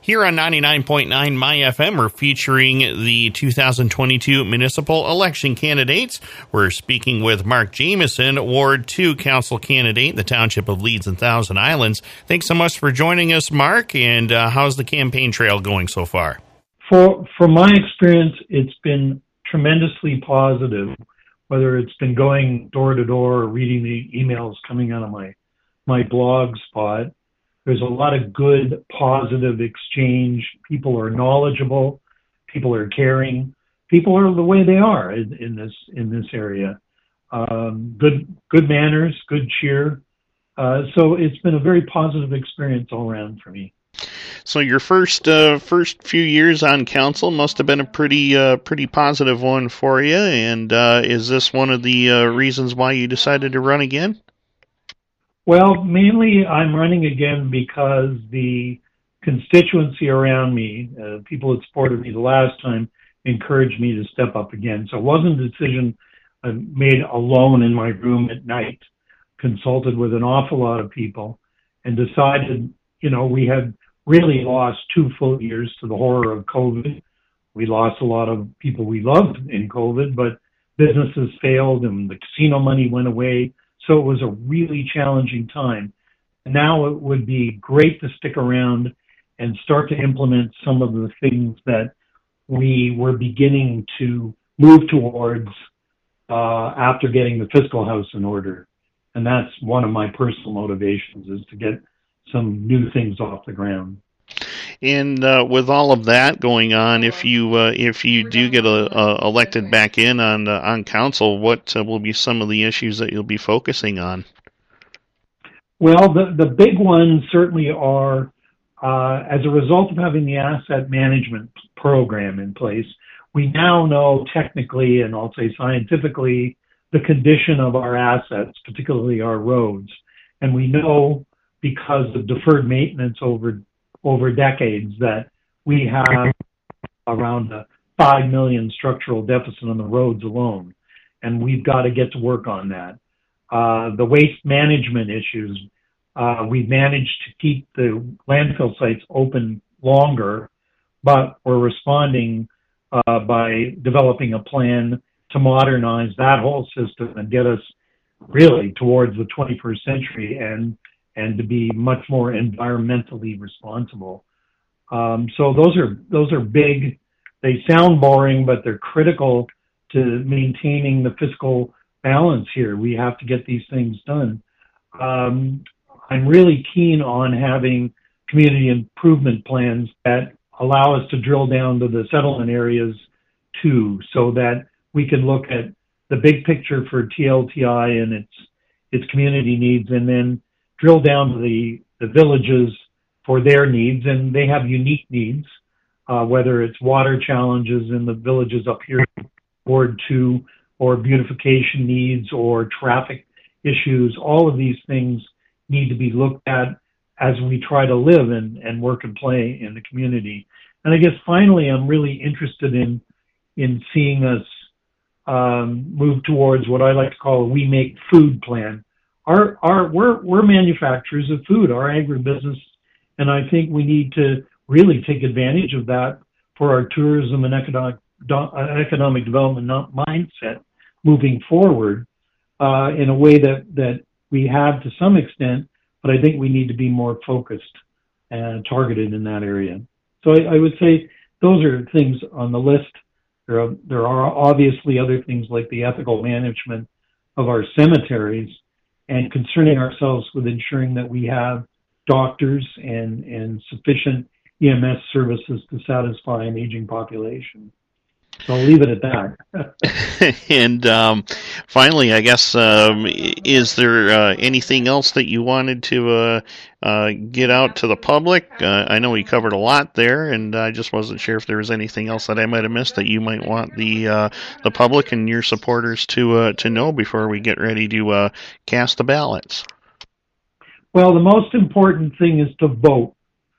Here on 99.9 My FM, we're featuring the 2022 municipal election candidates. We're speaking with Mark Jamieson, Ward 2 Council candidate in the Township of Leeds and Thousand Islands. Thanks so much for joining us, Mark, and how's the campaign trail going so far? From my experience, it's been tremendously positive, whether it's been going door to door or reading the emails coming out of my blog spot. There's a lot of good, positive exchange. People are knowledgeable. People are caring. People are the way they are in this area. Good manners, good cheer. So it's been a very positive experience all around for me. So your first few years on council must have been a pretty positive one for you. And is this one of the reasons why you decided to run again? Well, mainly I'm running again because the constituency around me, people that supported me the last time, encouraged me to step up again. So it wasn't a decision I made alone in my room at night, consulted with an awful lot of people, and decided, we had really lost 2 full years to the horror of COVID. We lost a lot of people we loved in COVID, but businesses failed and the casino money went away. So it was a really challenging time. Now it would be great to stick around and start to implement some of the things that we were beginning to move towards after getting the fiscal house in order. And that's one of my personal motivations, is to get some new things off the ground. And with all of that going on, if you do get elected back in on council, what will be some of the issues that you'll be focusing on? Well, the big ones certainly are, as a result of having the asset management program in place, we now know technically, and I'll say scientifically, the condition of our assets, particularly our roads. And we know, because of deferred maintenance over decades, that we have around a 5 million structural deficit on the roads alone. And we've got to get to work on that. The waste management issues, we've managed to keep the landfill sites open longer, but we're responding by developing a plan to modernize that whole system and get us really towards the 21st century and to be much more environmentally responsible. So those are big. They sound boring, but they're critical to maintaining the fiscal balance here. We have to get these things done. I'm really keen on having community improvement plans that allow us to drill down to the settlement areas too, so that we can look at the big picture for TLTI and its community needs, and then drill down to the villages for their needs. And they have unique needs, whether it's water challenges in the villages up here, Ward 2, or beautification needs or traffic issues. All of these things need to be looked at as we try to live and work and play in the community. And I guess finally, I'm really interested in seeing us move towards what I like to call a We Make Food plan. We're manufacturers of food, our agribusiness, and I think we need to really take advantage of that for our tourism and economic development mindset moving forward in a way that we have to some extent, but I think we need to be more focused and targeted in that area. So I would say those are things on the list. There are obviously other things like the ethical management of our cemeteries and concerning ourselves with ensuring that we have doctors and sufficient EMS services to satisfy an aging population. So I'll leave it at that. And finally, I guess, is there anything else that you wanted to get out to the public? I know we covered a lot there, and I just wasn't sure if there was anything else that I might have missed that you might want the public and your supporters to know before we get ready to cast the ballots. Well, the most important thing is to vote.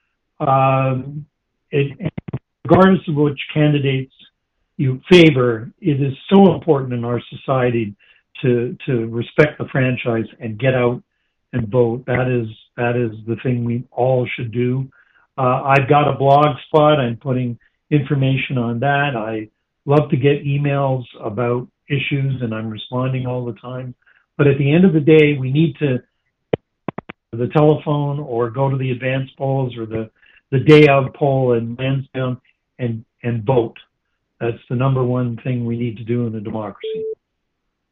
Regardless of which candidates you favor, it is so important in our society to respect the franchise and get out and vote. That is the thing we all should do. I've got a blog spot. I'm putting information on that. I love to get emails about issues, and I'm responding all the time. But at the end of the day, we need to the telephone or go to the advanced polls or the day of poll in Lansdowne and vote. That's the number one thing we need to do in a democracy.